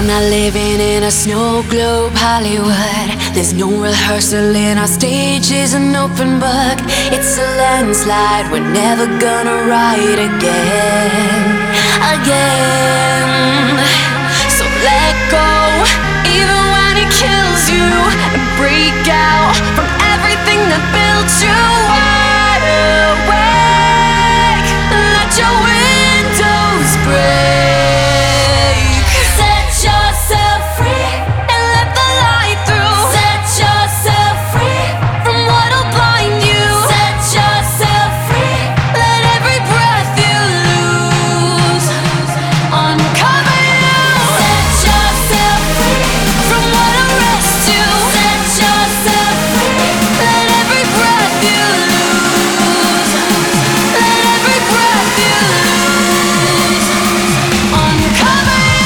I'm not living in a snow globe Hollywood. There's no rehearsal in our stage is an open book. It's a landslide, we're never gonna write again. So let go, even when it kills you, and break out from everything that built you wide awake. Let your windows break. Set yourself free and let the light through. Set yourself free from what'll blind you. Set yourself free, let every breath you lose uncover you. Set yourself free from what arrests you. Set yourself free, let every breath you lose. Let every breath you lose uncover you.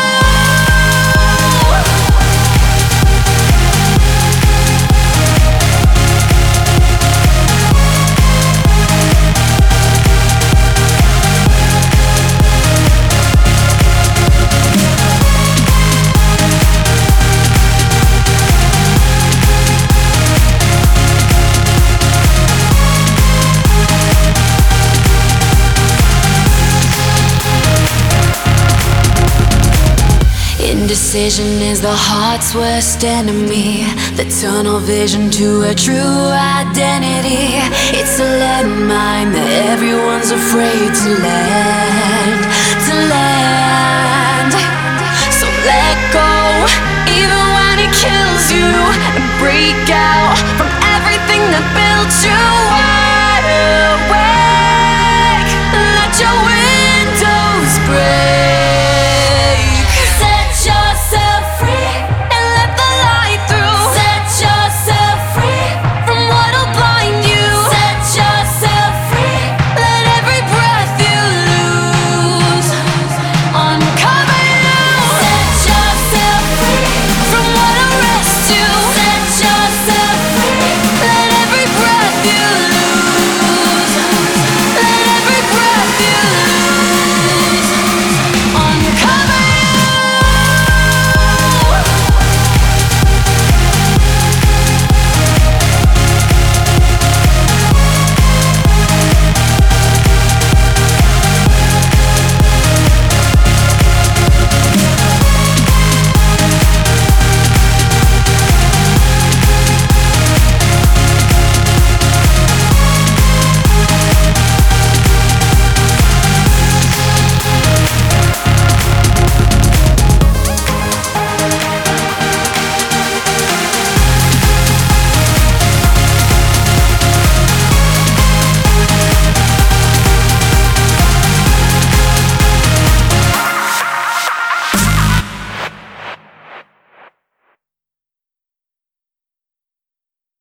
Indecision is the heart's worst enemy. The tunnel vision to a true identity. It's a landmine that everyone's afraid to land. So let go, even when it kills you, and break out